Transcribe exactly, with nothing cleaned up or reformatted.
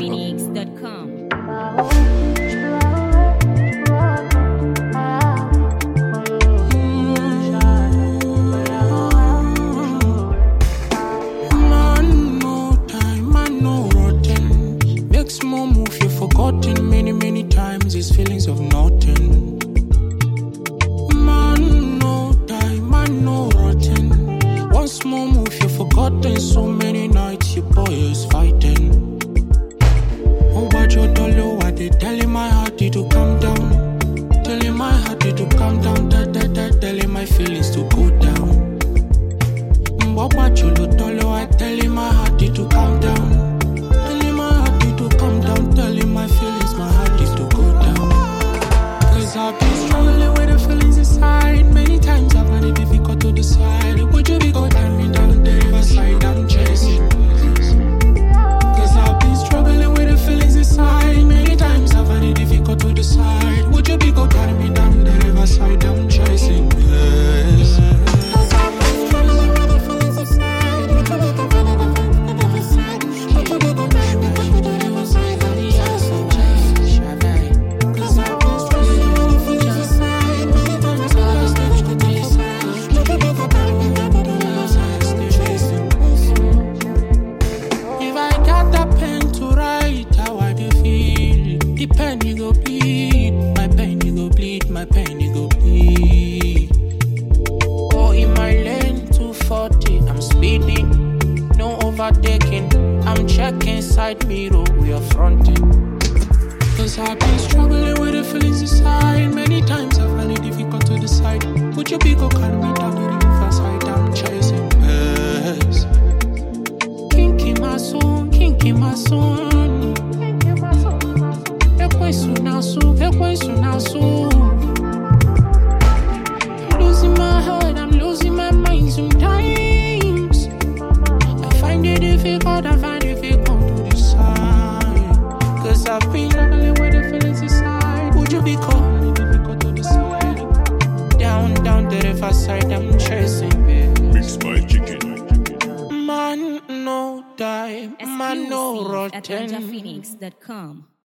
phoenix dot com. Small move you've forgotten many, many times. These feelings of nothing. Man, no time, man, no rotten. One small move you've forgotten. So many nights your boy is fighting. Oh, but your dollar, I did telling my heart to calm down. Telling my heart to calm down. Da, da, da, telling my feelings to go down. Oh, but your dollar, I telling my heart to calm down. Calm down, telling my feelings, my heart is to go down. Cause I've been struggling with the feelings inside. Many times I've found it difficult to decide. Would you be go down me down the riverside I'm chasing? Cause I've been struggling with the feelings inside. Many times I've found it difficult to decide. Would you be go down me down the riverside I'm chasing? Yes. Cause I've been struggling with the feelings inside. Would you be go down me down the riverside? Would you be go down me down the riverside? I'm checking side mirror, we are fronting. Cause I've been struggling with the feelings inside. Many times I find it difficult to decide. Would you be go calm me down the riverside I'm chasing? Yes. Kinky my son, kinky my son. E questo naso, e questo naso. I'm losing my heart, I'm losing my mind sometimes. I find it difficult, I find it difficult to decide. Cause I've been struggling with the feelings inside. Would you be cold? Difficult to decide. Down, down the riverside I'm chasing, babe. Mixed by Chicken. Man, no die, man, no Exclusive at rotten. ninja phoenix dot com.